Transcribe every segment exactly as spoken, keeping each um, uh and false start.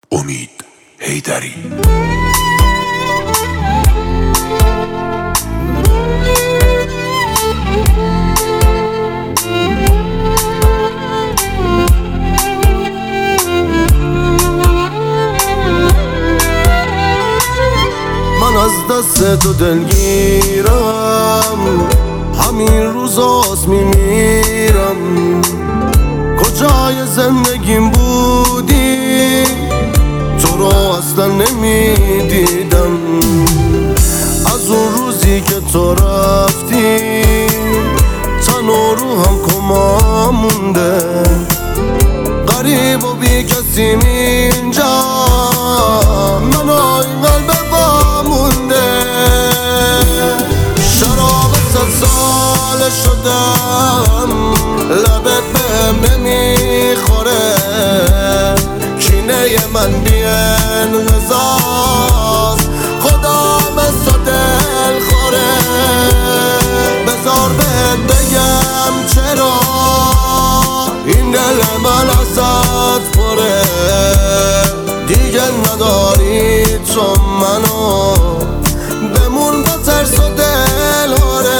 امید حیدری. من از دست تو دلگیرم، همین روزاست میمیرم. کجای زندگیم بودی تو رو اصلا نمیدیدم. از اون روزی که تو رفتی تن و روحم کما مونده. غریب و بی کسیم اینجا، من و این قلب وامونده. شراب صد ساله شدم، لبت بهم نمیخوره. کینه من بی انقضاست، خدا مثل دل خوره. بذار بهت بگم چرا این دل من ازت پره. دیگه نداری تو منو، بمون با ترس و دل هره.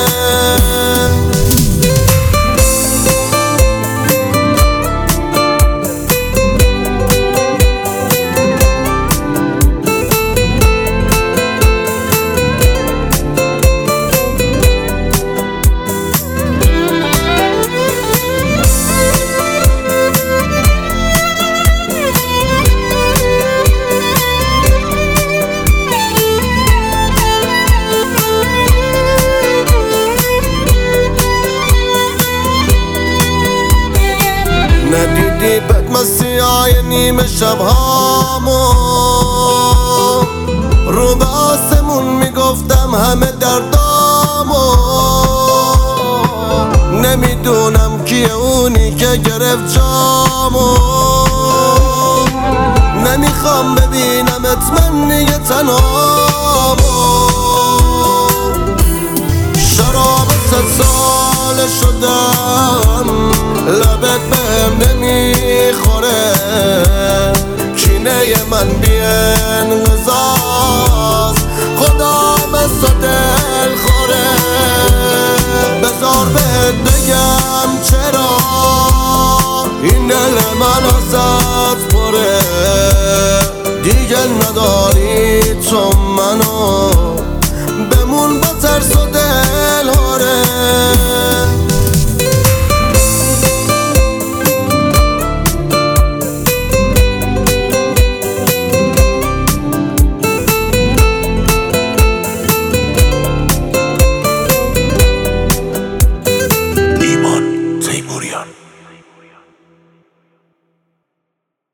ندیدی بدمستی های نیمه شب هامو، رو به آسمون میگفتم همه دردامو. نمیدونم کیه اونی که گرفت جامو. نمیخوام ببینمت من دیگه تنهامو. شراب صد ساله شدم، لبت بهم نمیخوره. کینه من بی انقضاست، خدا مثل دل خوره. بذار بهت بگم چرا این دل من ازت پره. دیگه نداری تو منو،